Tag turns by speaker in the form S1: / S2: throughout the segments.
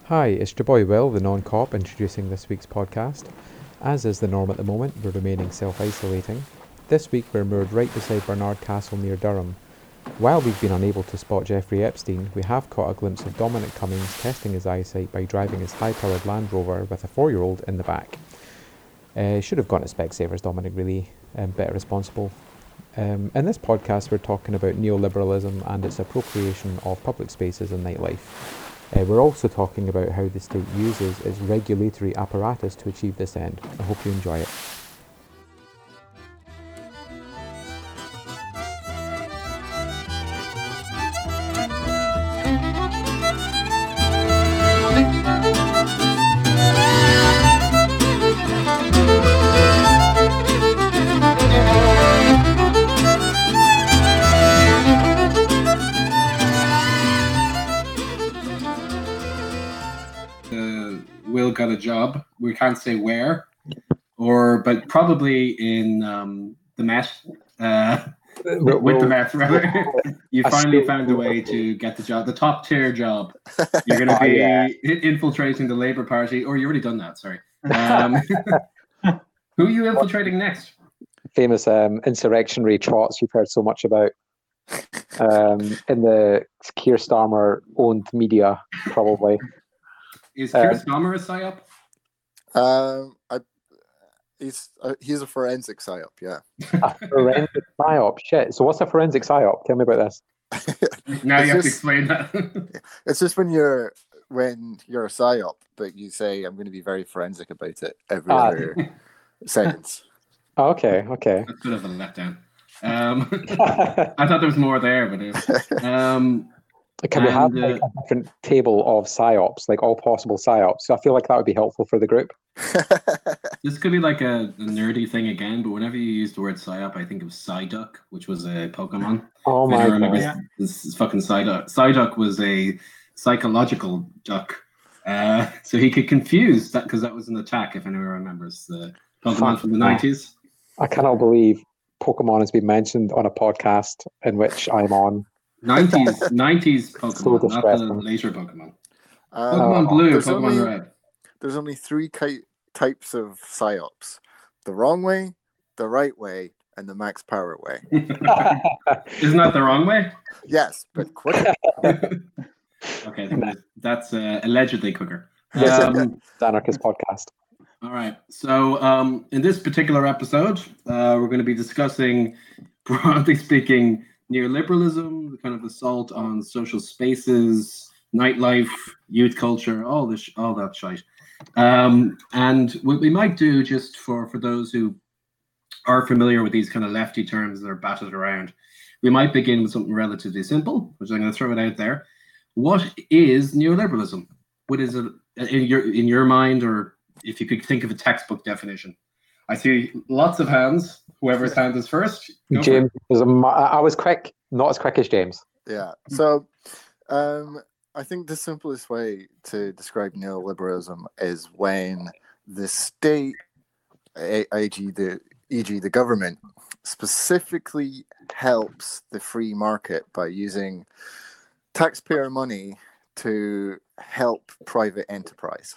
S1: Hi, it's your boy Will, the non-cop, introducing this week's podcast. As is the norm at the moment, we're remaining self-isolating. This week we're moored right beside Barnard Castle near Durham. While we've been unable to spot Jeffrey Epstein, we have caught a glimpse of Dominic Cummings testing his eyesight by driving his high-powered Land Rover with a 4-year-old in the back. Should have gone to Specsavers, Dominic, really, better responsible. In this podcast we're talking about neoliberalism and its appropriation of public spaces and nightlife. We're also talking about how the state uses its regulatory apparatus to achieve this end. I hope you enjoy it.
S2: Will got a job. We can't say where, but probably in the Met. With the Met, rather. You finally found a way to get the job, the top tier job. You're going to be infiltrating the Labour Party, or you already done that. Sorry. Who are you infiltrating next?
S1: Famous insurrectionary trots you've heard so much about in the Keir Starmer owned media, probably.
S2: Is Keir Starmer a psyop?
S3: He's a forensic psyop, yeah.
S1: A forensic psyop? Shit. So what's a forensic psyop? Tell me about this.
S2: Now you have to explain that.
S3: It's just when you're a psyop, but you say, I'm going to be very forensic about it every other sentence.
S1: Oh, okay.
S2: That's a bit of a letdown. I thought there was more there, but...
S1: Can we have a different table of psyops, like all possible psyops? So I feel like that would be helpful for the group.
S2: This could be like a nerdy thing again, but whenever you use the word psyop, I think of Psyduck, which was a Pokemon.
S1: Oh my god!
S2: This fucking Psyduck. Psyduck was a psychological duck, so he could confuse that because that was an attack. If anyone remembers the Pokemon from the 90s.
S1: I cannot believe Pokemon has been mentioned on a podcast in which I'm on.
S2: 90s Pokemon,
S1: So
S2: not the later Pokemon.
S3: Pokemon
S2: Blue, Pokemon Red.
S3: There's only three types of psyops: the wrong way, the right way, and the max power way.
S2: Isn't that the wrong way?
S3: Yes, but quicker.
S2: Okay, that's allegedly quicker.
S1: Anarchist podcast.
S2: All right. So in this particular episode, we're going to be discussing, broadly speaking, neoliberalism, the kind of assault on social spaces, nightlife, youth culture, all that shite. And what we might do, just for those who are familiar with these kind of lefty terms that are battered around, we might begin with something relatively simple, which I'm going to throw it out there. What is neoliberalism? What is it in your mind, or if you could think of a textbook definition? I see lots of hands. Whoever's hand is first.
S1: James, I was quick, not as quick as James.
S3: Yeah. So I think the simplest way to describe neoliberalism is when the state, e.g. the government, specifically helps the free market by using taxpayer money to help private enterprise.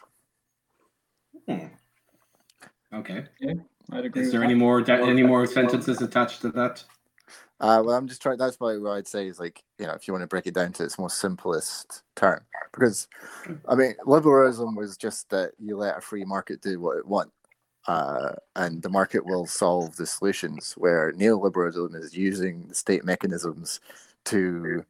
S2: Okay.
S4: Yeah, I'd agree.
S2: Is there any more sentences attached to that?
S3: Well, I'm just trying. That's what I'd say is, like, if you want to break it down to its most simplest term, because I mean, liberalism was just that you let a free market do what it wants, and the market will solve the solutions. Where neoliberalism is using the state mechanisms to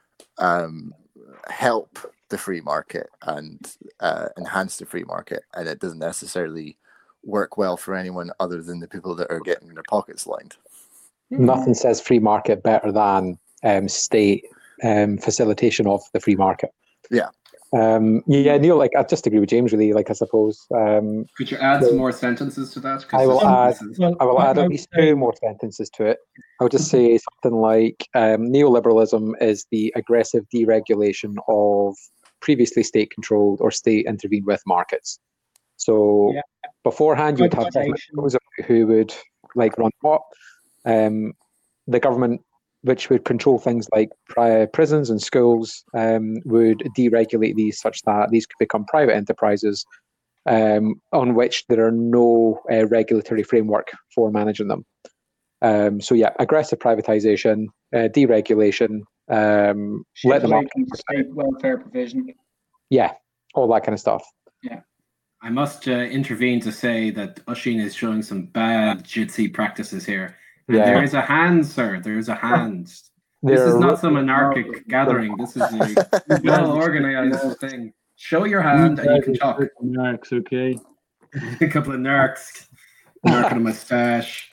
S3: help the free market and enhance the free market, and it doesn't necessarily work well for anyone other than the people that are getting their pockets lined.
S1: Nothing says free market better than state facilitation of the free market.
S3: Yeah.
S1: Neil, I just agree with James, really. I suppose.
S2: Could you add some more sentences to that?
S1: I will add at least 2 more sentences to it. I would just say something like neoliberalism is the aggressive deregulation of previously state-controlled or state-intervened with markets. So beforehand, you'd have those who would run what. The government which would control things like prisons and schools, would deregulate these such that these could become private enterprises on which there are no regulatory framework for managing them. So yeah, aggressive privatization, deregulation, let the market,
S4: state welfare provision.
S1: yeah, all that kind of stuff.
S4: Yeah.
S2: I must intervene to say that Oisín is showing some bad jitsi practices here. And there is a hand, sir. There is a hand. This is not some anarchic gathering. This is a well-organized thing. Show your hand and you can talk.
S4: Narcs, okay.
S2: A couple of narcs. Narc on a mustache.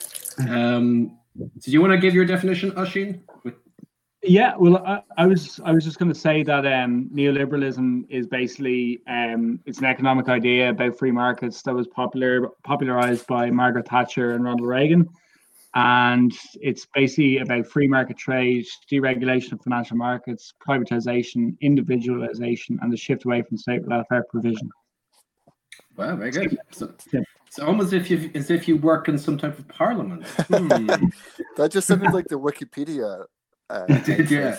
S2: Do you want to give your definition, Oisín?
S4: Yeah, well, I was just going to say that neoliberalism is basically it's an economic idea about free markets that was popularized by Margaret Thatcher and Ronald Reagan, and it's basically about free market trade, deregulation of financial markets, privatization, individualization, and the shift away from state welfare provision.
S2: Wow, very good. So, it's almost as if you work in some type of parliament.
S3: That just sounded like the Wikipedia.
S2: Yeah.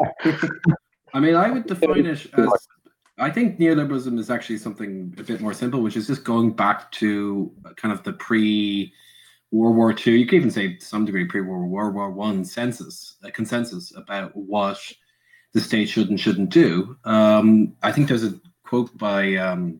S2: I mean, I would define it as, I think neoliberalism is actually something a bit more simple, which is just going back to kind of the pre-World War II. You could even say to some degree pre-World War I consensus about what the state should and shouldn't do. I think there's a quote by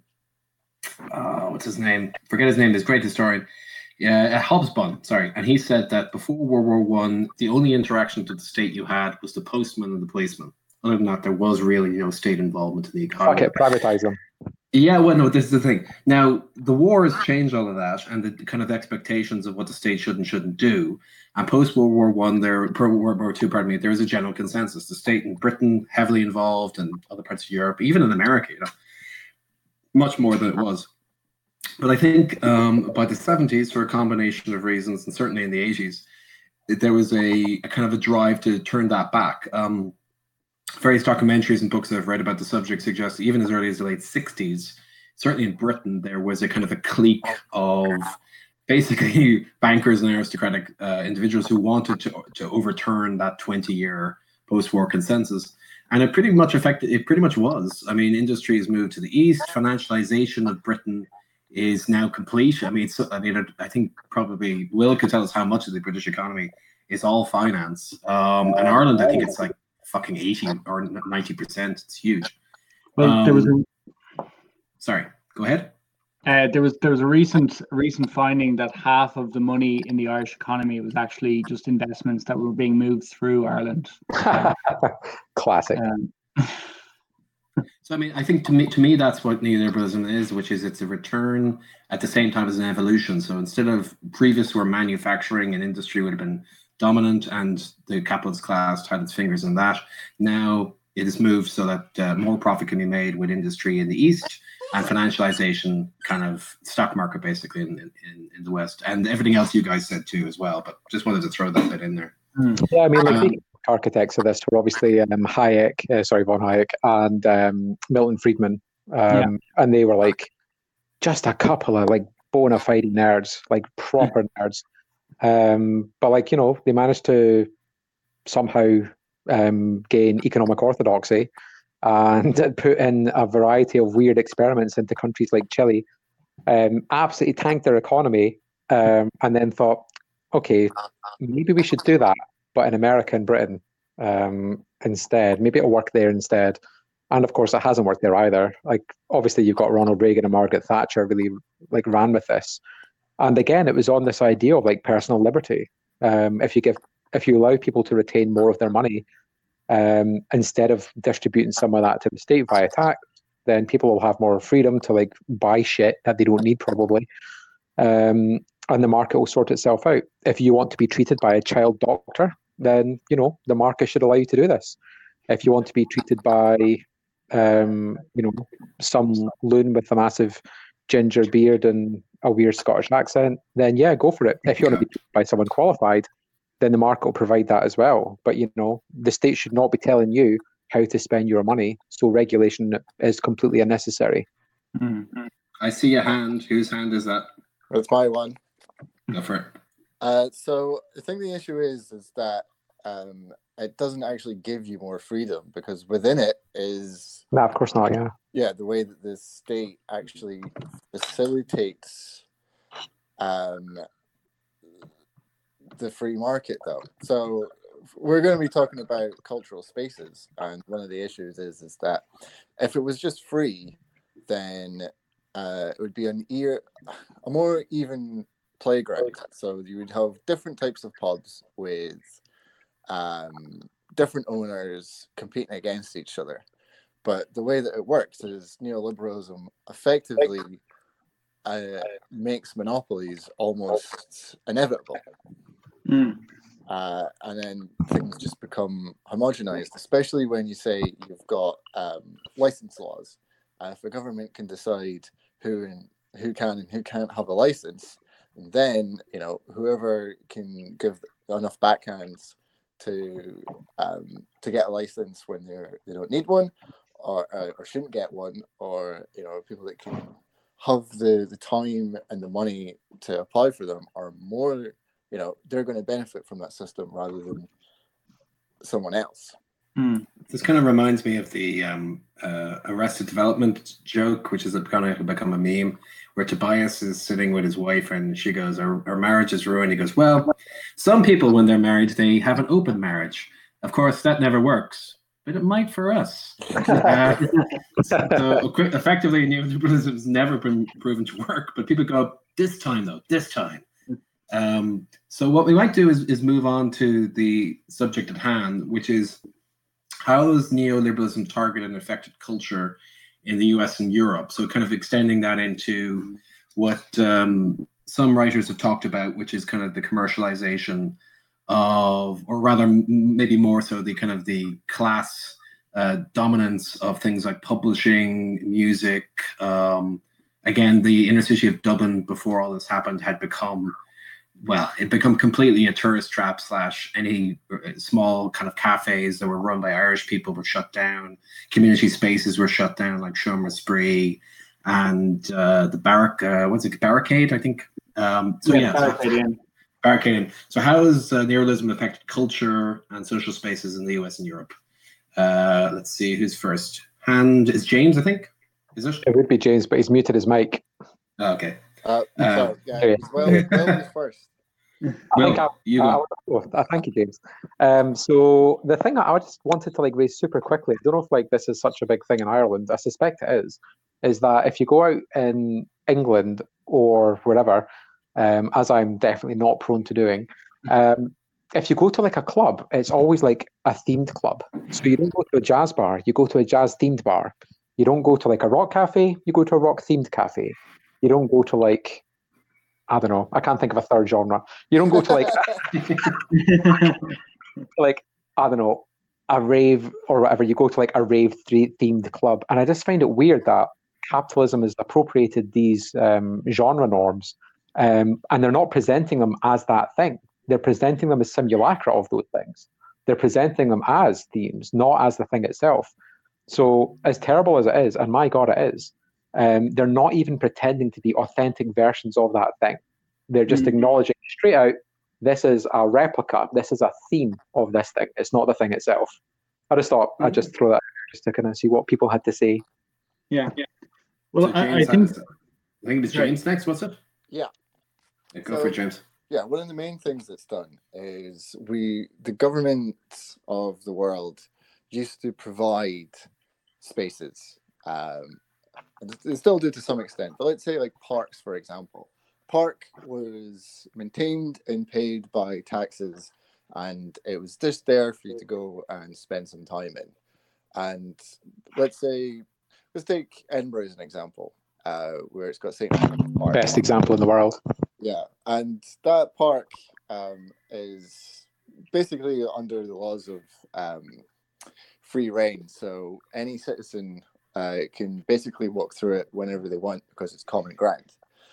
S2: what's his name? Forget his name. This great historian. Hobsbawm, sorry, and he said that before World War I, the only interaction with the state you had was the postman and the policeman. Other than that, there was really no state involvement in the economy.
S1: Fuck it, privatize them.
S2: Yeah, well, no, this is the thing. Now, the war has changed all of that, and the kind of expectations of what the state should and shouldn't do. And post World War I, World War II, pardon me, there is a general consensus. The state in Britain heavily involved, and other parts of Europe, even in America, much more than it was. But I think by the 70s, for a combination of reasons, and certainly in the 80s, there was a kind of a drive to turn that back. Various documentaries and books that I've read about the subject suggest even as early as the late 60s, certainly in Britain, there was a kind of a clique of basically bankers and aristocratic individuals who wanted to overturn that 20-year post-war consensus. And it pretty much was. I mean, industries moved to the east, financialization of Britain is now complete. I I think probably Will could tell us how much of the British economy is all finance. And Ireland, I think it's like fucking 80 or 90%. It's huge.
S4: Well, there was
S2: sorry, go ahead.
S4: There was a recent finding that half of the money in the Irish economy was actually just investments that were being moved through Ireland.
S1: Classic.
S2: So I mean, I think to me that's what neoliberalism is, which is it's a return at the same time as an evolution. So instead of previous where manufacturing and industry would have been dominant and the capitalist class had its fingers in that, now it has moved so that more profit can be made with industry in the east and financialization, kind of stock market basically in the west, and everything else you guys said too as well. But just wanted to throw that bit in there.
S1: Yeah, I mean, the architects of this were obviously von Hayek and Milton Friedman, and they were like just a couple of like bona fide nerds, like proper nerds. But like, they managed to somehow gain economic orthodoxy and put in a variety of weird experiments into countries like Chile, absolutely tanked their economy, and then thought, okay, maybe we should do that, but in America and Britain instead. Maybe it'll work there instead. And of course, it hasn't worked there either. Like, obviously, you've got Ronald Reagan and Margaret Thatcher really like ran with this. And again, it was on this idea of like personal liberty. If you allow people to retain more of their money, instead of distributing some of that to the state via tax, then people will have more freedom to like buy shit that they don't need probably. And the market will sort itself out. If you want to be treated by a child doctor, then, the market should allow you to do this. If you want to be treated by, some loon with a massive ginger beard and a weird Scottish accent, then yeah, go for it. If you want to be treated by someone qualified, then the market will provide that as well. But, the state should not be telling you how to spend your money. So regulation is completely unnecessary.
S4: Mm-hmm.
S2: I see a hand. Whose hand is that?
S3: It's my one.
S2: Go for it.
S3: So I think the issue is that it doesn't actually give you more freedom, because within it is,
S1: No, of course not. Yeah.
S3: the way that the state actually facilitates the free market, though. So we're going to be talking about cultural spaces, and one of the issues is that if it was just free, then it would be a more even playground. So you would have different types of pubs with different owners competing against each other. But the way that it works is neoliberalism effectively makes monopolies almost inevitable. And then things just become homogenized, especially when you say you've got license laws. If a government can decide who can and who can't have a license, then whoever can give enough backhands to get a license when they don't need one, or shouldn't get one, or people that can have the time and the money to apply for them are more, they're going to benefit from that system rather than someone else.
S2: This kind of reminds me of the Arrested Development joke, which is kind of become a meme, where Tobias is sitting with his wife and she goes, our marriage is ruined. He goes, well, some people, when they're married, they have an open marriage. Of course, that never works, but it might for us. So effectively, neoliberalism has never been proven to work, but people go, this time. So what we might do is move on to the subject at hand, which is, how has neoliberalism targeted and affected culture in the US and Europe? So kind of extending that into what some writers have talked about, which is kind of the commercialization of, or rather maybe more so the kind of the class dominance of things like publishing, music. Again, the inner city of Dublin before all this happened had become, well, it become completely a tourist trap / any small kind of cafes that were run by Irish people were shut down. Community spaces were shut down, like Seomra Spree and the Barricade, I think. Barricade. So how has neoliberalism affected culture and social spaces in the US and Europe? Let's see, who's first? Hand is James, I think. Is it?
S1: It would be James, but he's muted his mic.
S2: Oh, okay.
S3: Sorry, Will was first.
S1: Thank you, James. So the thing I just wanted to raise super quickly, I don't know if this is such a big thing in Ireland, I suspect it is that if you go out in England or wherever, as I'm definitely not prone to doing, if you go to a club, it's always a themed club. So you don't go to a jazz bar, you go to a jazz themed bar. You don't go to a rock cafe, you go to a rock themed cafe. You don't go to I don't know, I can't think of a third genre. You don't go to I don't know, a rave or whatever. You go to a rave themed club. And I just find it weird that capitalism has appropriated these genre norms, and they're not presenting them as that thing. They're presenting them as simulacra of those things. They're presenting them as themes, not as the thing itself. So as terrible as it is, and my God it is, they're not even pretending to be authentic versions of that thing. They're just acknowledging straight out, this is a replica, this is a theme of this thing. It's not the thing itself. I just thought I'd just throw that out just to kind of see what people had to say.
S4: Yeah. Well,
S2: so I think it's James next, what's it?
S3: Yeah.
S2: Go for it, James.
S3: Yeah, one of the main things it's done is the government of the world used to provide spaces. And they still do to some extent, but let's say parks, for example. Park was maintained and paid by taxes, and it was just there for you to go and spend some time in. And let's take Edinburgh as an example, where it's got St. Patrick's Park.
S1: Best example in the world.
S3: Yeah, and that park is basically under the laws of free reign. So any citizen can basically walk through it whenever they want because it's common ground.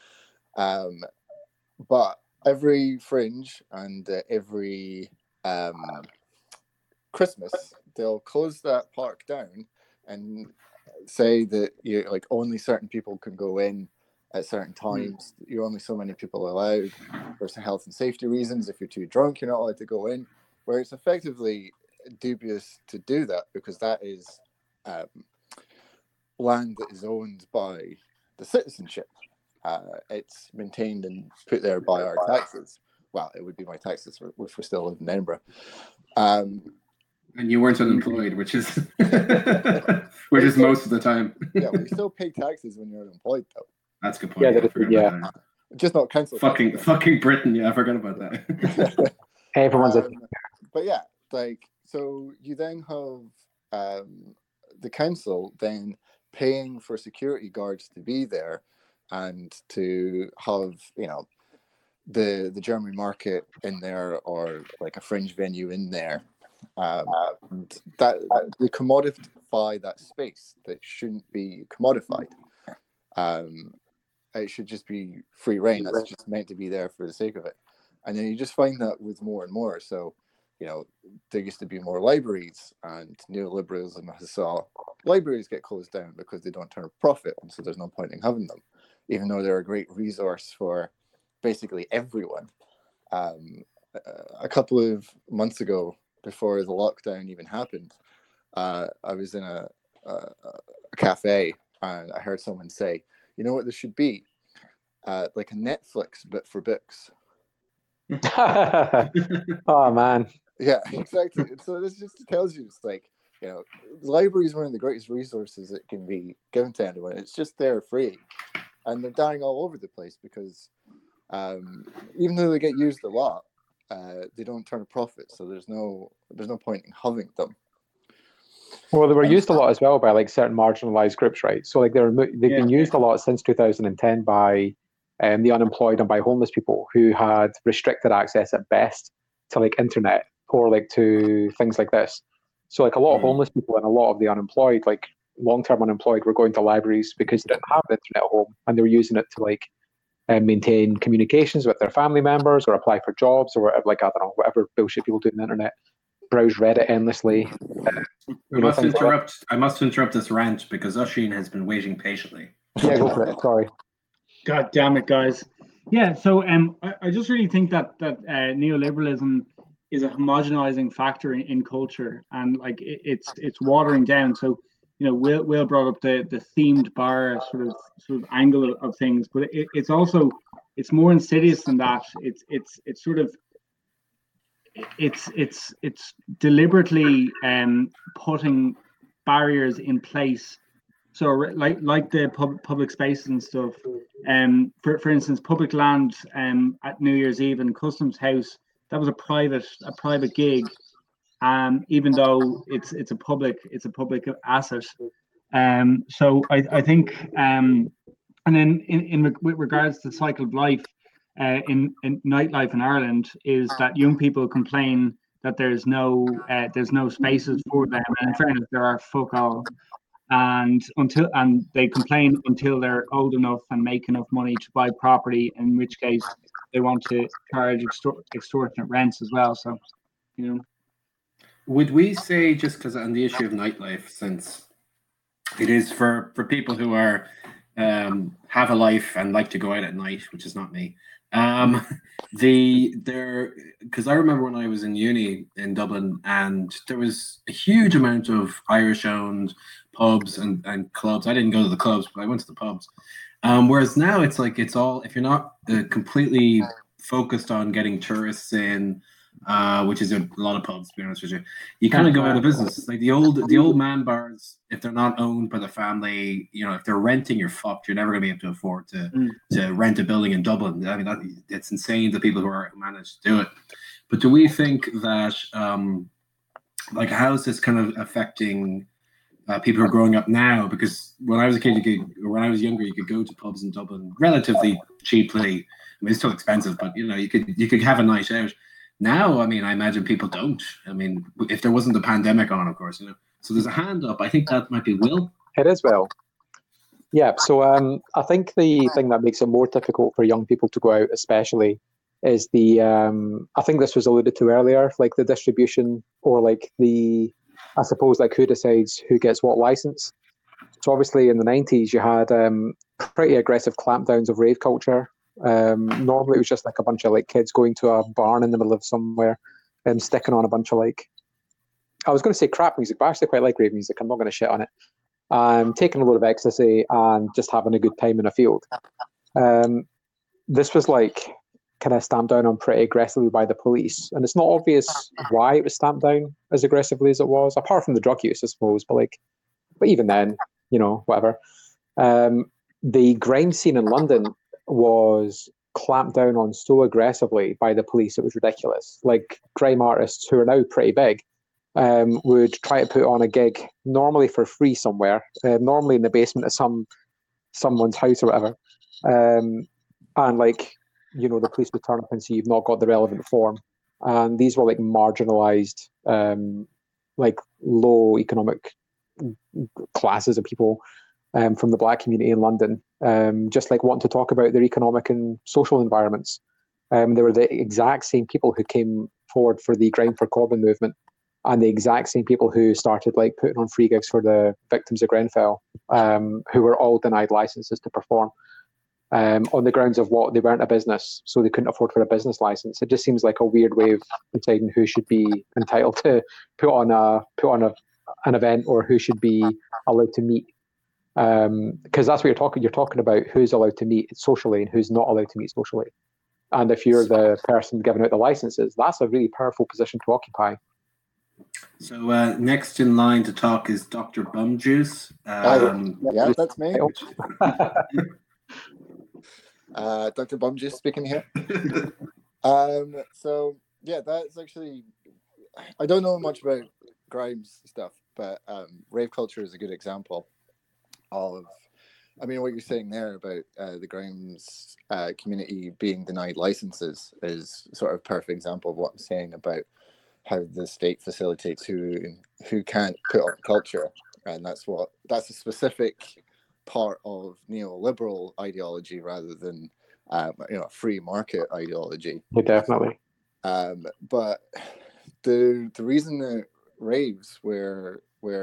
S3: But every fringe and every Christmas, they'll close that park down and say that only certain people can go in at certain times. You're only so many people allowed for health and safety reasons. If you're too drunk, you're not allowed to go in. where it's effectively dubious to do that because that is land that is owned by the citizenship. It's maintained and put there by our taxes. Well, it would be my taxes if we're still living in Edinburgh.
S2: And you weren't unemployed, which is most of the time.
S3: Yeah, we still pay taxes when you're unemployed, though.
S2: That's a good point.
S3: Just not council.
S2: Fucking Britain. Yeah, I forgot about that.
S1: Everyone's
S3: but yeah, like, so you then have the council then paying for security guards to be there and to have, you know, the German market in there or like a fringe venue in there. And that they commodify that space that shouldn't be commodified. It should just be free reign. That's just meant to be there for the sake of it. And then you just find that with more and more. So, you know, there used to be more libraries, and neoliberalism has saw libraries get closed down because they don't turn a profit, and so there's no point in having them, even though they're a great resource for basically everyone. A couple of months ago, before the lockdown even happened, I was in a cafe and I heard someone say, you know what this should be? Like a Netflix, but for books.
S1: Oh, man.
S3: Yeah, exactly. So this just tells you, it's like, you know, the library is one of the greatest resources that can be given to anyone. It's just there free. And they're dying all over the place because even though they get used a lot, they don't turn a profit, so there's no point in having them.
S1: Well, they were used a lot as well by like certain marginalized groups, right? So like they've been used a lot since 2010 by the unemployed and by homeless people who had restricted access at best to like internet or like to things like this. So like a lot of homeless people and a lot of the unemployed, like long-term unemployed, were going to libraries because they didn't have the internet at home, and they were using it to like maintain communications with their family members or apply for jobs or whatever, like, I don't know, whatever bullshit people do on the internet, browse Reddit endlessly.
S2: I must interrupt this rant because Oisín has been waiting patiently.
S1: Yeah, go for it. Sorry.
S4: God damn it, guys. Yeah, so I just really think that neoliberalism is a homogenizing factor in culture, and like it's watering down. So, you know, Will brought up the themed bar sort of angle of things, but it's also, it's more insidious than that. It's deliberately putting barriers in place. So like the public spaces and stuff. For instance, public land at New Year's Eve in Customs House, that was a private gig. Even though it's a public asset. So I think and then with regards to cycle of life in nightlife in Ireland, is that young people complain that there's no spaces for them, and in fairness there are fuck all, and they complain until they're old enough and make enough money to buy property, in which case they want to charge extortionate rents as well. So, you know.
S2: Would we say, just because on the issue of nightlife, since it is for people who are have a life and like to go out at night, which is not me, because I remember when I was in uni in Dublin, and there was a huge amount of Irish-owned pubs and clubs. I didn't go to the clubs, but I went to the pubs. Whereas now it's like, it's all, if you're not completely focused on getting tourists in, which is a lot of pubs, to be honest with you, you kind of go out of business. Like the old man bars, if they're not owned by the family, you know, if they're renting, you're fucked. You're never going to be able to afford to rent a building in Dublin. I mean, it's insane, the people who manage to do it. But do we think that, like, how is this kind of affecting people who are growing up now? Because when I was a kid, when I was younger, you could go to pubs in Dublin relatively cheaply. I mean, it's still expensive, but you know, you could have a night out. Now, I mean, I imagine people don't. I mean, if there wasn't the pandemic on, of course, you know. So there's a hand up. I think that might be Will.
S1: It is Will. Yeah. So I think the thing that makes it more difficult for young people to go out, especially, is the I think this was alluded to earlier, like the distribution, or like I suppose, like, who decides who gets what license. So obviously in the 90s you had pretty aggressive clampdowns of rave culture. Normally it was just like a bunch of like kids going to a barn in the middle of somewhere sticking on a bunch of like, I was going to say crap music, but I actually quite like rave music. I'm not going to shit on it. Taking a load of ecstasy and just having a good time in a field. This was like kind of stamped down on pretty aggressively by the police, and it's not obvious why it was stamped down as aggressively as it was, apart from the drug use, I suppose. But even then, whatever. The grime scene in London was clamped down on so aggressively by the police, it was ridiculous. Like, grime artists who are now pretty big would try to put on a gig, normally for free somewhere, normally in the basement of someone's house or whatever. And the police would turn up and see you've not got the relevant form. And these were like marginalized, like low economic classes of people from the black community in London, just like wanting to talk about their economic and social environments. They were the exact same people who came forward for the Grime for Corbyn movement, and the exact same people who started like putting on free gigs for the victims of Grenfell, who were all denied licenses to perform on the grounds of what they weren't a business, so they couldn't afford for a business license. It just seems like a weird way of deciding who should be entitled to put on an event, or who should be allowed to meet. Because that's what you're talking about, who's allowed to meet socially and who's not allowed to meet socially. And if you're the person giving out the licenses, that's a really powerful position to occupy.
S2: So next in line to talk is Dr. Bumjuice.
S3: Yeah, that's me. Dr. Bumjuice speaking here. So yeah, that's actually, I don't know much about Grimes stuff, but rave culture is a good example of, what you're saying there about the Grimes community being denied licenses is sort of a perfect example of what I'm saying about how the state facilitates who can't put on culture. And that's a specific part of neoliberal ideology rather than free market ideology.
S1: Yeah, definitely.
S3: But the reason that raves were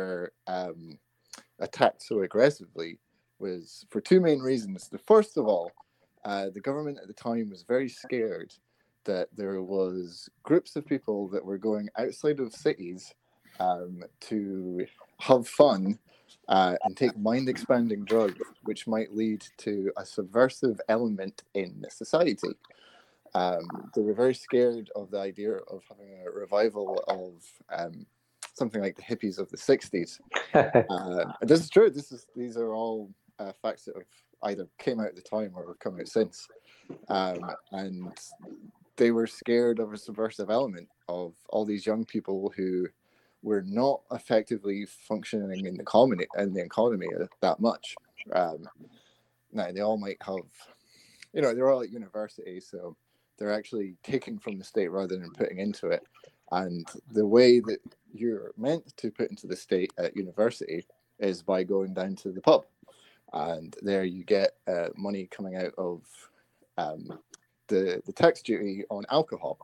S3: attacked so aggressively was for two main reasons. The first of all, the government at the time was very scared that there was groups of people that were going outside of cities to have fun and take mind-expanding drugs, which might lead to a subversive element in society. They were very scared of the idea of having a revival of something like the hippies of the 60s. This is true. These are all facts that have either came out at the time or have come out since. And they were scared of a subversive element of all these young people who were not effectively functioning in the economy that much. Now they all might have, they're all at university, so they're actually taking from the state rather than putting into it. And the way that you're meant to put into the state at university is by going down to the pub, and there you get money coming out of the tax duty on alcohol.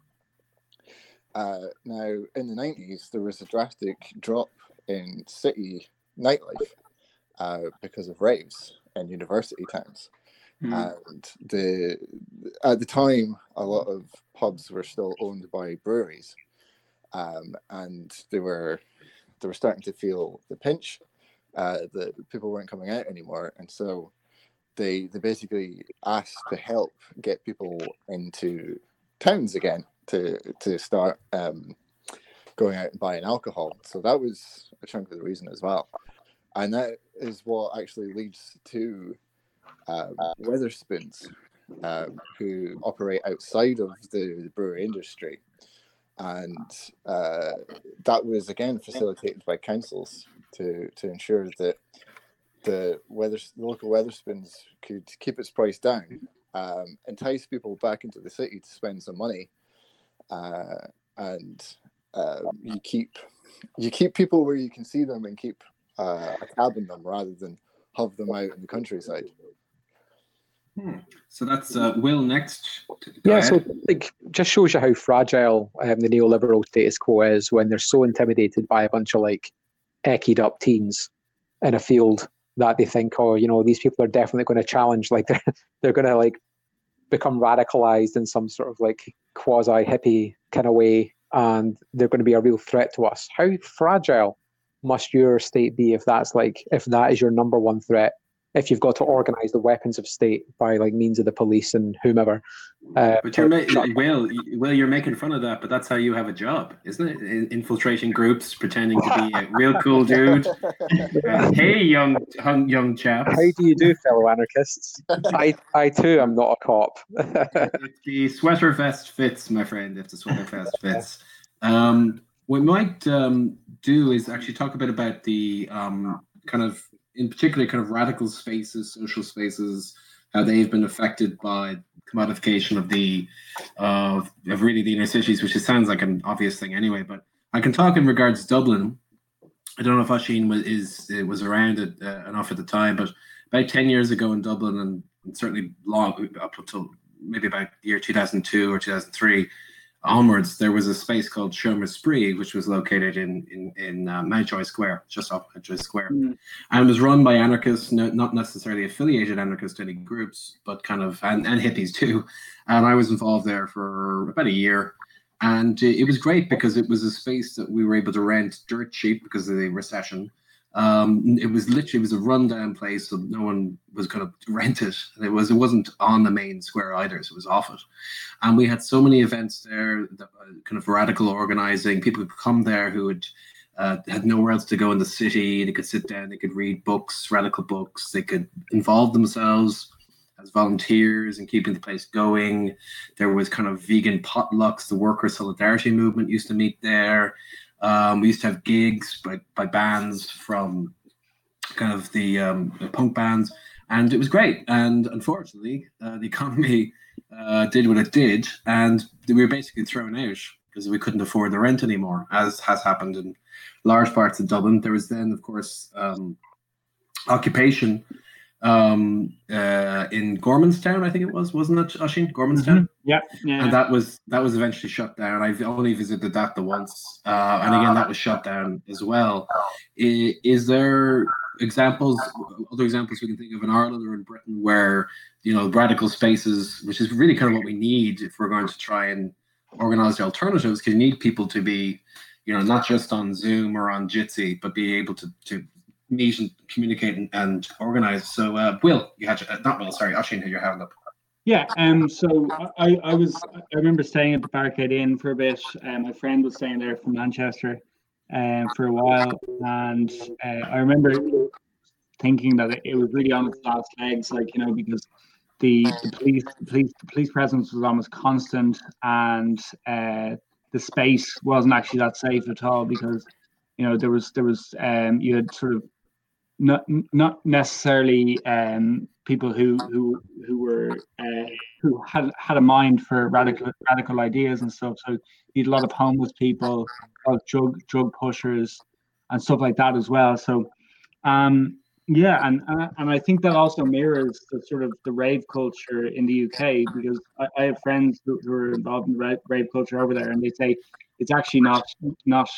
S3: Now, in the 90s, there was a drastic drop in city nightlife because of raves in university towns. And at the time, a lot of pubs were still owned by breweries, and they were starting to feel the pinch that people weren't coming out anymore, and so they basically asked to help get people into towns again to start going out and buying alcohol. So that was a chunk of the reason as well, and that is what actually leads to Wetherspoons, who operate outside of the brewery industry, and that was again facilitated by councils to ensure that the local Wetherspoons could keep its price down, entice people back into the city to spend some money, and you keep people where you can see them and keep a tab on them rather than have them out in the countryside.
S2: So that's Will next.
S1: Yeah, so just shows you how fragile the neoliberal status quo is when they're so intimidated by a bunch of eckied up teens in a field that they think, these people are definitely going to challenge, they're going to become radicalized in some sort of quasi hippie kind of way, and they're going to be a real threat to us. How fragile must your state be if that is your number one threat? If you've got to organize the weapons of state by like means of the police and whomever.
S2: But you're making fun of that, but that's how you have a job, isn't it? Infiltrating groups, pretending to be a real cool dude. Hey, young chaps.
S1: How do you do, fellow anarchists? I too am not a cop.
S2: If the sweater vest fits, my friend, if the sweater vest fits. What we might do is actually talk a bit about the kind of, in particular, kind of radical spaces, social spaces, how they've been affected by commodification of really the inner cities, which sounds like an obvious thing anyway. But I can talk in regards to Dublin. I don't know if Oisín was around it enough at the time, but about 10 years ago in Dublin, and certainly long up until maybe about the year 2002 or 2003 onwards, there was a space called Seomra Spree, which was located in Mountjoy Square, just off Mountjoy Square, and was run by anarchists, not necessarily affiliated anarchists to any groups, but kind of and hippies too. And I was involved there for about a year, and it was great because it was a space that we were able to rent dirt cheap because of the recession. It was a rundown place, so no one was going to rent it. It wasn't on the main square either, so it was off it. And we had so many events there, that, kind of radical organizing. People would come there who had nowhere else to go in the city. They could sit down, they could read books, radical books. They could involve themselves as volunteers and keeping the place going. There was kind of vegan potlucks. The worker solidarity movement used to meet there. We used to have gigs by bands from kind of the punk bands, and it was great. And unfortunately, the economy did what it did, and we were basically thrown out because we couldn't afford the rent anymore, as has happened in large parts of Dublin. There was then, of course, occupation in Gormanstown, I think it was, wasn't it, Oisín? Gormanstown?
S4: Yeah.
S2: And that was eventually shut down. I've only visited that the once, and again that was shut down as well. Is there other examples we can think of in Ireland or in Britain where, you know, radical spaces, which is really kind of what we need if we're going to try and organize the alternatives, because you need people to be, you know, not just on Zoom or on Jitsi, but be able to meet and communicate and organize. So Will, you had Oisín had your hand up.
S4: Yeah, so I remember staying at the Barricade Inn for a bit. My friend was staying there from Manchester for a while, and I remember thinking that it was really on its last legs, like, you know, because the police presence was almost constant, and the space wasn't actually that safe at all, because, you know, there was you had sort of not necessarily people who were who had a mind for radical ideas and stuff. So you had a lot of homeless people, a lot of drug pushers, and stuff like that as well. So yeah, and I think that also mirrors the sort of the rave culture in the UK, because I have friends who are involved in rave culture over there, and they say it's actually not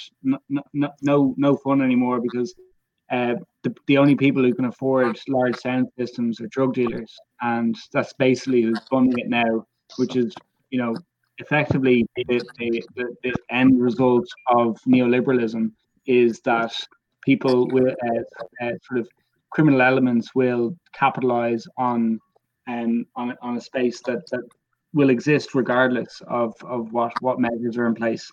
S4: no fun anymore, because the only people who can afford large sound systems are drug dealers, and that's basically who's funding it now, which is, you know, effectively the end result of neoliberalism is that people with sort of criminal elements will capitalize on a space that will exist regardless of what measures are in place.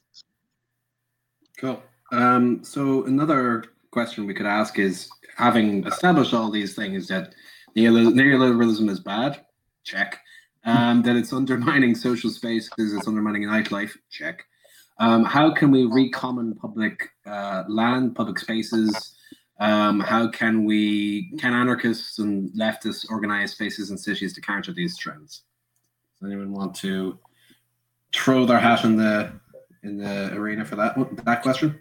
S2: Cool. So another question we could ask is, having established all these things, that neoliberalism is bad, check. That it's undermining social spaces, it's undermining nightlife, check. How can we recommon public land, public spaces? How can anarchists and leftists organize spaces and cities to counter these trends? Does anyone want to throw their hat in the arena for that question?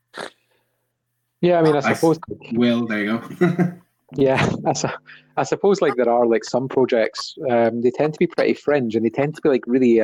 S1: Yeah, I mean, I suppose.
S2: Will, there you go.
S1: Yeah, I suppose like there are like some projects, they tend to be pretty fringe, and they tend to be like really,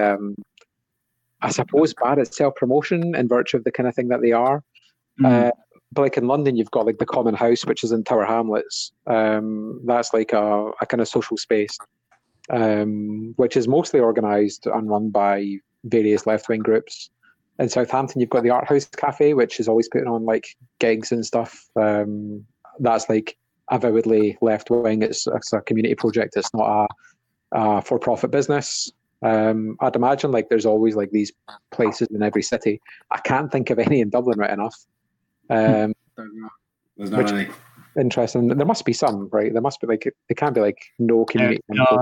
S1: I suppose, bad at self-promotion in virtue of the kind of thing that they are. But like in London, you've got like the Common House, which is in Tower Hamlets. That's like a kind of social space, which is mostly organised and run by various left-wing groups. in Southampton, you've got the Art House Cafe, which is always putting on like gigs and stuff. That's like avowedly left wing. It's a community project. It's not a for-profit business. I'd imagine like there's always like these places in every city. I can't think of any in Dublin right enough.
S2: There's not
S1: Which-
S2: any.
S1: Interesting. There must be some, right? There must be like it can't be like no community.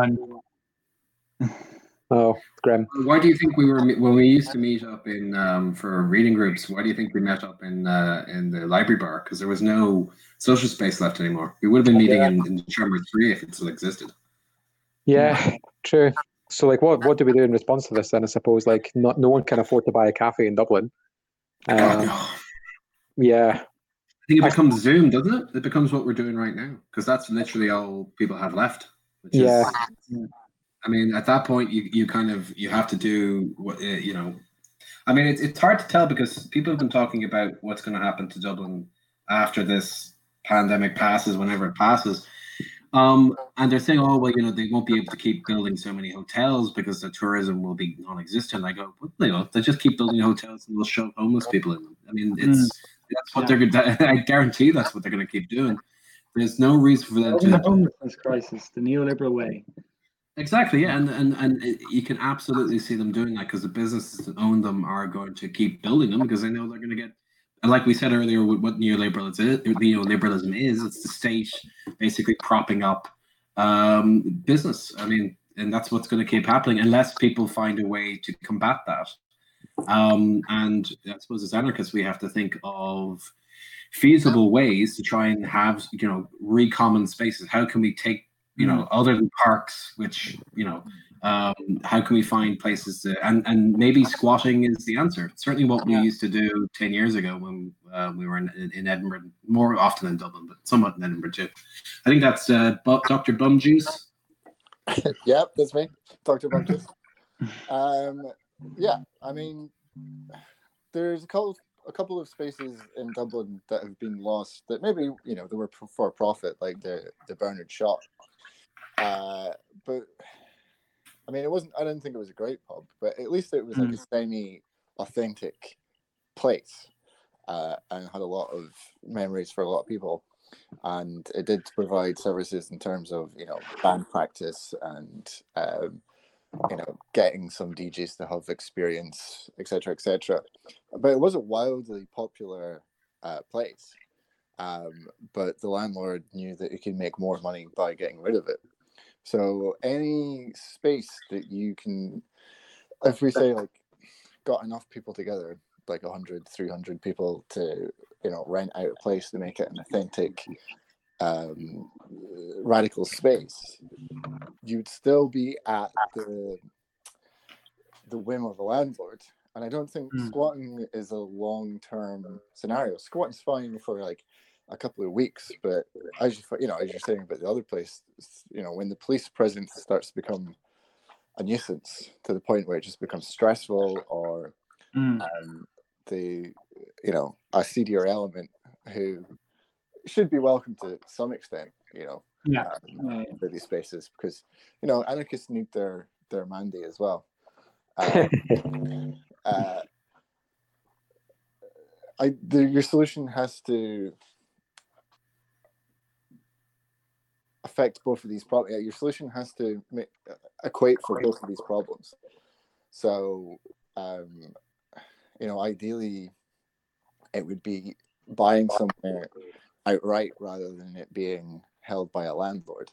S1: Oh, grim.
S2: Why do you think when we used to meet up in for reading groups? Why do you think we met up in the library bar? Because there was no social space left anymore. We would have been meeting in Chamber 3 if it still existed.
S1: Yeah, true. So like, what do we do in response to this then? I suppose like no one can afford to buy a cafe in Dublin.
S2: God, no.
S1: Yeah,
S2: I think it becomes Zoom, doesn't it? It becomes what we're doing right now, because that's literally all people have left. Which
S1: yeah.
S2: is, I mean, at that point, you have to do what I mean, it's hard to tell because people have been talking about what's going to happen to Dublin after this pandemic passes, whenever it passes. And they're saying, oh, well, they won't be able to keep building so many hotels because the tourism will be non-existent. I go, well, they just keep building hotels and they'll shove homeless people in them. I mean, that's what they're going to, I guarantee that's what they're going to keep doing. There's no reason for them
S4: The
S2: to.
S4: homelessness crisis, the neoliberal way.
S2: Exactly, yeah, and you can absolutely see them doing that because the businesses that own them are going to keep building them because they know they're going to get. And like we said earlier, what neoliberalism is, it's the state basically propping up business. I mean, and that's what's going to keep happening unless people find a way to combat that. And I suppose as anarchists, we have to think of feasible ways to try and have re-common spaces. How can we take other than parks, which how can we find places to, and maybe squatting is the answer. Certainly what we used to do 10 years ago when we were in Edinburgh, more often in Dublin, but somewhat in Edinburgh too. I think that's Dr. Bumjuice.
S3: Yep, that's me, Dr. Bumjuice. Yeah, I mean, there's a couple of spaces in Dublin that have been lost that maybe they were for profit, like the Bernard Shaw. But I mean, I didn't think it was a great pub, but at least it was like a semi-authentic place, and had a lot of memories for a lot of people. And it did provide services in terms of band practice and getting some DJs to have experience, etc., etc. But it was a wildly popular place. But the landlord knew that he could make more money by getting rid of it. So any space that you can, if we say like got enough people together, like 100, 300 people to, rent out a place to make it an authentic, radical space, you'd still be at the whim of the landlord. And I don't think squatting is a long-term scenario. Squatting's fine for like a couple of weeks, but as you're saying about the other place, when the police presence starts to become a nuisance to the point where it just becomes stressful, or a seedier element who should be welcome to some extent, for these spaces, because anarchists need their Mandy as well. Your solution has to affect both of these problems. Your solution has to equate for both of these problems. So, ideally, it would be buying somewhere outright rather than it being held by a landlord.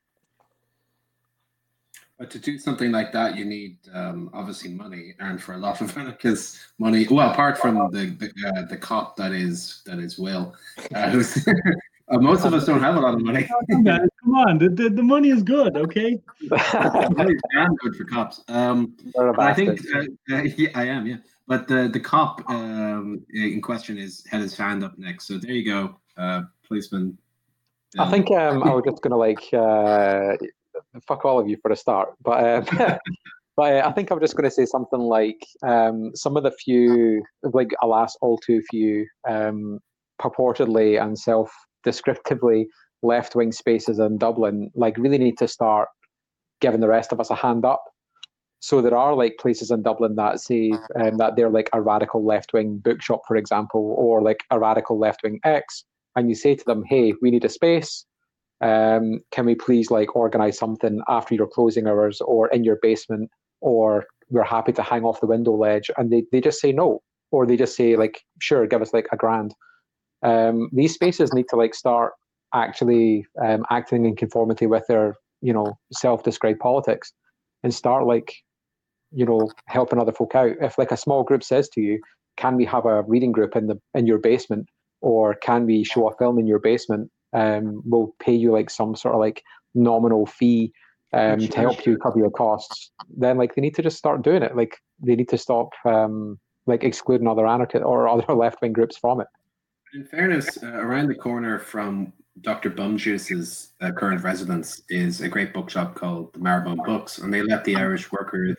S2: But to do something like that, you need obviously money, and for a lot of anarchists, money. Well, apart from the cop that is Will, most of us don't have a lot of money.
S4: Come on, the money is good, okay?
S2: Money's damn good for cops. I think yeah, I am, yeah. But the cop in question had his hand up next, so there you go, policeman.
S1: I think I was just going to fuck all of you for a start, but I think I'm just going to say something like some of the few, like alas, all too few, purportedly and self-descriptively left-wing spaces in Dublin, like really need to start giving the rest of us a hand up. So there are like places in Dublin that say that they're like a radical left-wing bookshop, for example, or like a radical left-wing X, and you say to them, "Hey, we need a space. Can we please like organize something after your closing hours or in your basement, or we're happy to hang off the window ledge," and they just say no, or they just say like, "Sure, give us like £1,000." These spaces need to like start actually acting in conformity with their self-described politics, and start like helping other folk out. If like a small group says to you, "Can we have a reading group in your basement, or can we show a film in your basement? We'll pay you like some sort of like nominal fee to help you cover your costs." Then like they need to just start doing it. Like they need to stop like excluding other anarchist or other left-wing groups from it.
S2: In fairness, around the corner from Dr. Bumjuice's current residence is a great bookshop called the Marrowbone Books, and they let the Irish workers,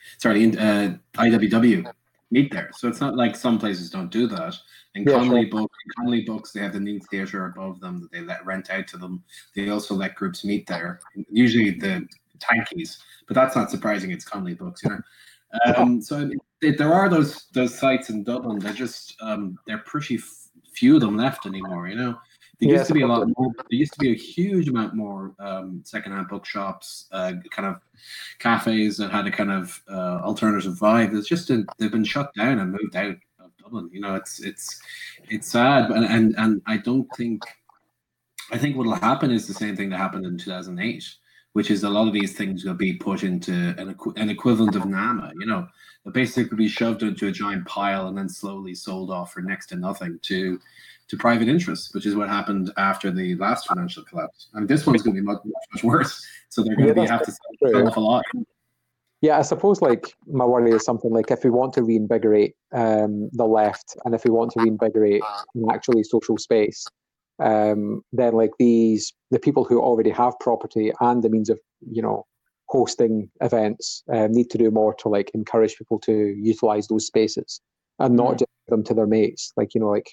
S2: IWW, meet there. So it's not like some places don't do that. In Connolly Books, they have the new theatre above them that they let rent out to them. They also let groups meet there, usually the tankies, but that's not surprising. It's Connolly Books, So there are those sites in Dublin. They're just they're pretty few of them left anymore. There used to be a lot more. There used to be a huge amount more secondhand bookshops, kind of cafes that had a kind of alternative vibe. It's just they've been shut down and moved out of Dublin. It's sad, and I don't think. I think what will happen is the same thing that happened in 2008, which is a lot of these things will be put into an equivalent of NAMA. They'll basically be shoved into a giant pile and then slowly sold off for next to nothing to private interests, which is what happened after the last financial collapse. And this one's going to be much, much worse. So they're going to have to sell off a lot.
S1: Yeah, I suppose like my worry is something like if we want to reinvigorate the left, and if we want to reinvigorate an actually social space, then like the people who already have property and the means of hosting events need to do more to like encourage people to utilize those spaces and not just give them to their mates. Like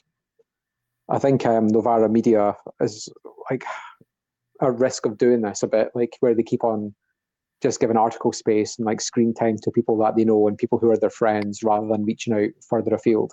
S1: I think Novara Media is like a risk of doing this a bit, like where they keep on just giving article space and like screen time to people that they know and people who are their friends rather than reaching out further afield.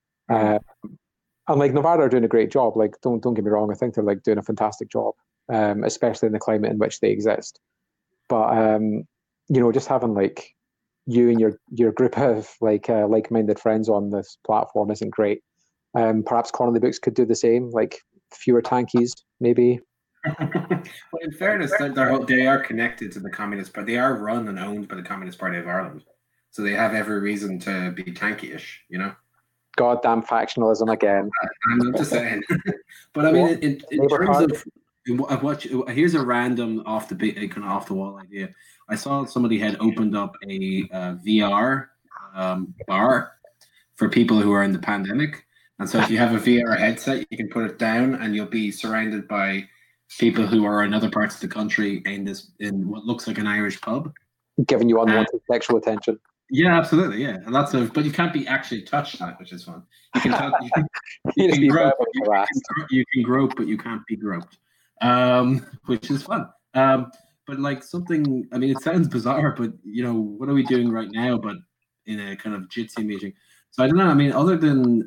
S1: And like Novara are doing a great job. Like don't get me wrong, I think they're like doing a fantastic job, especially in the climate in which they exist. But just having like you and your group of like-minded friends on this platform isn't great. Perhaps Connolly Books could do the same, like fewer tankies, maybe.
S2: Well, in fairness, they are connected to the Communist Party. They are run and owned by the Communist Party of Ireland, so they have every reason to be tanky-ish.
S1: Goddamn factionalism again.
S2: I'm not just saying, but I mean, in terms of what, here's a random off the wall idea. I saw somebody had opened up a VR bar for people who are in the pandemic, and so if you have a VR headset, you can put it down, and you'll be surrounded by people who are in other parts of the country in what looks like an Irish pub,
S1: giving you unwanted sexual attention.
S2: Yeah, absolutely. Yeah, and but you can't be actually touched on it, which is fun. You can you can grope, but you can't be groped, which is fun. But like something, I mean, it sounds bizarre, but what are we doing right now? But in a kind of jitsi meeting, so I don't know. I mean, other than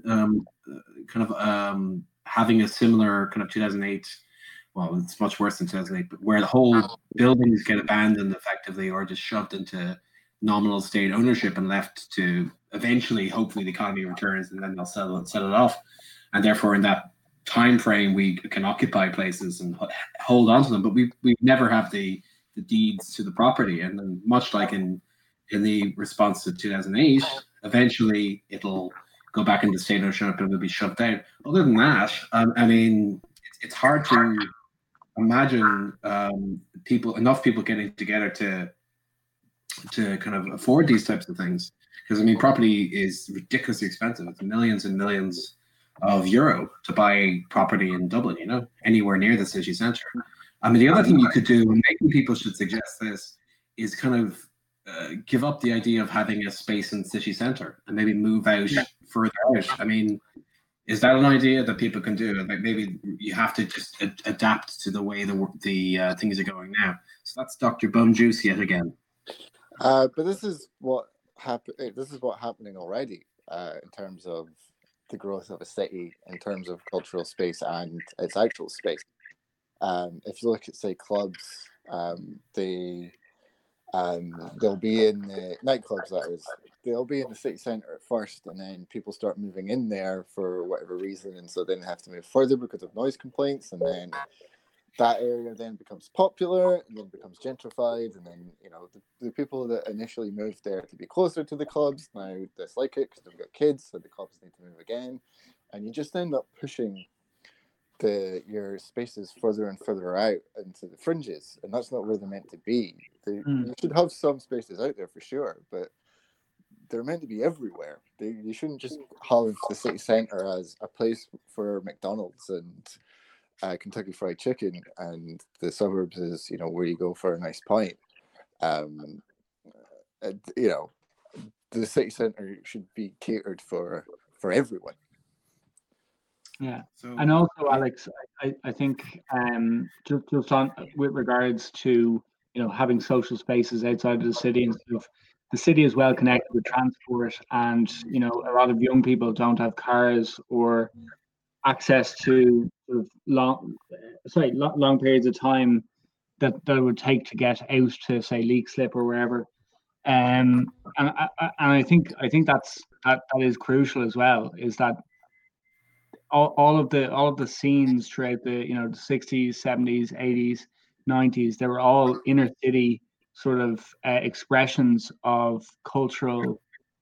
S2: having a similar kind of 2008. Well, it's much worse than 2008, but where the whole buildings get abandoned effectively or just shoved into nominal state ownership and left to eventually, hopefully, the economy returns and then they'll sell it off. And therefore, in that time frame, we can occupy places and hold on to them. But we never have the deeds to the property. And then much like in the response to 2008, eventually it'll go back into state ownership and it'll be shoved out. Other than that, I mean, it's hard to imagine enough people getting together to kind of afford these types of things, because I mean property is ridiculously expensive. It's millions and millions of euro to buy property in Dublin, anywhere near the city centre. I mean, the other thing you could do, and maybe people should suggest this, is kind of give up the idea of having a space in the city centre and maybe move out further out. I mean, is that an idea that people can do? Like maybe you have to just adapt to the way the things are going now. So that's Dr. Bumjuice yet again.
S3: But this is what This is what happening already in terms of the growth of a city, in terms of cultural space and its actual space. If you look at, say, clubs, they'll be in the nightclubs. That is, they'll be in the city centre at first, and then people start moving in there for whatever reason, and so then they have to move further because of noise complaints, and then that area then becomes popular and then becomes gentrified, and then the people that initially moved there to be closer to the clubs now dislike it because they've got kids, so the clubs need to move again, and you just end up pushing your spaces further and further out into the fringes, and that's not where they're meant to be. You should have some spaces out there for sure, but they're meant to be everywhere. You shouldn't just have the city centre as a place for McDonald's and Kentucky Fried Chicken, and the suburbs is where you go for a nice pint. The city centre should be catered for everyone.
S4: Yeah, and also, Alex, I think just on with regards to having social spaces outside of the city and stuff, the city is well connected with transport, and a lot of young people don't have cars or access to sort of long periods of time that it would take to get out to, say, Leixlip or wherever. And I think that is crucial as well. Is that all of the scenes throughout the the 60s, 70s, 80s, 90s, they were all inner city sort of expressions of cultural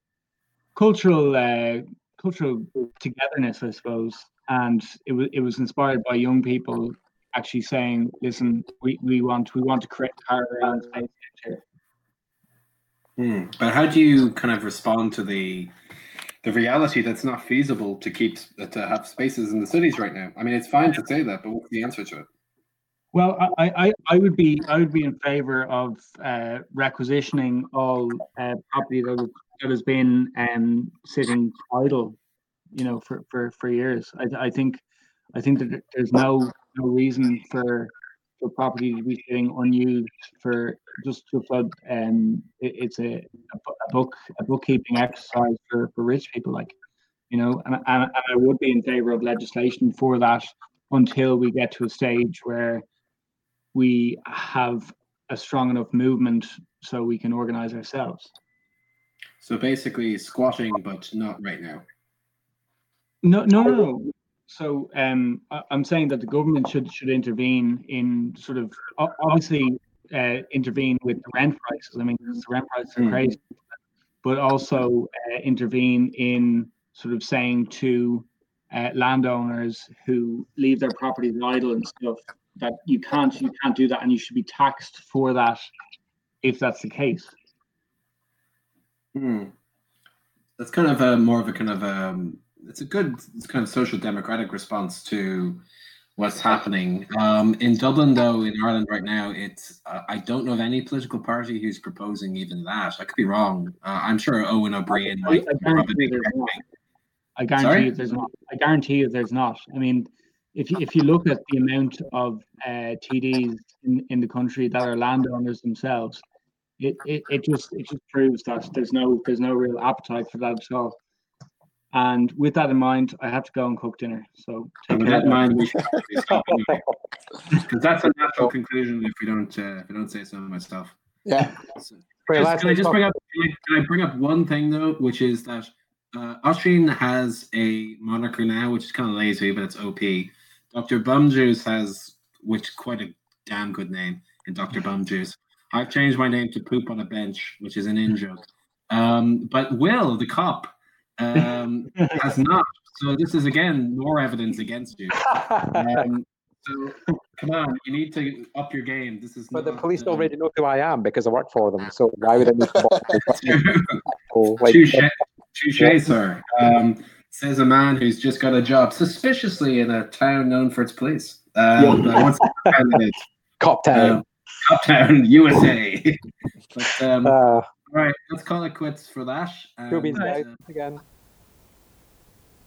S4: togetherness, I suppose. And it was inspired by young people actually saying, listen, we want to create our own space here.
S2: But how do you kind of respond to the reality that's not feasible to have spaces in the cities right now? I mean, it's fine to say that, but what's the answer to it?
S4: Well, I would be in favor of requisitioning all property that has been sitting idle, for years. I think that there's no reason for property to be sitting unused for just it's a bookkeeping exercise for rich people, and I would be in favor of legislation for that until we get to a stage where we have a strong enough movement so we can organize ourselves.
S2: So basically squatting, but not right now.
S4: No. So I'm saying that the government should intervene in sort of obviously intervene with the rent prices. I mean, the rent prices are crazy, but also intervene in sort of saying to landowners who leave their properties idle and stuff that you can't do that, and you should be taxed for that if that's the case.
S2: That's kind of more of a kind of it's kind of social democratic response to what's happening in Dublin, though. In Ireland right now, it's I don't know of any political party who's proposing even that. I could be wrong. I'm sure Owen O'Brien might.
S4: I guarantee you there's not. I guarantee you there's not. I mean, if you look at the amount of TDs in the country that are landowners themselves, it just proves that there's no real appetite for that at all. And with that in mind, I have to go and cook dinner. So
S2: take care. With that in mind, we should probably stop anyway, because that's a natural conclusion if we don't say so myself.
S3: Yeah.
S2: Can I bring up one thing though, which is that Oisin has a moniker now, which is kind of lazy, but it's OP. Dr. Bumjuice has, which quite a damn good name in Dr. Bumjuice. I've changed my name to Poop on a Bench, which is an in-joke. But Will, the cop, has not. So this is, again, more evidence against you. So come on, you need to up your game. This is.
S1: But the police already know who I am because I work for them. So why would I need to?
S2: Touche, sir. Says a man who's just got a job suspiciously in a town known for its police. What's the
S1: Coptown.
S2: Coptown, USA. But, all right, let's call it quits for that.
S1: Again.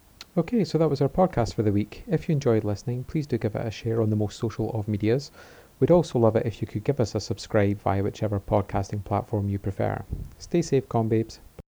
S1: Okay, so that was our podcast for the week. If you enjoyed listening, please do give it a share on the most social of medias. We'd also love it if you could give us a subscribe via whichever podcasting platform you prefer. Stay safe, Combabes.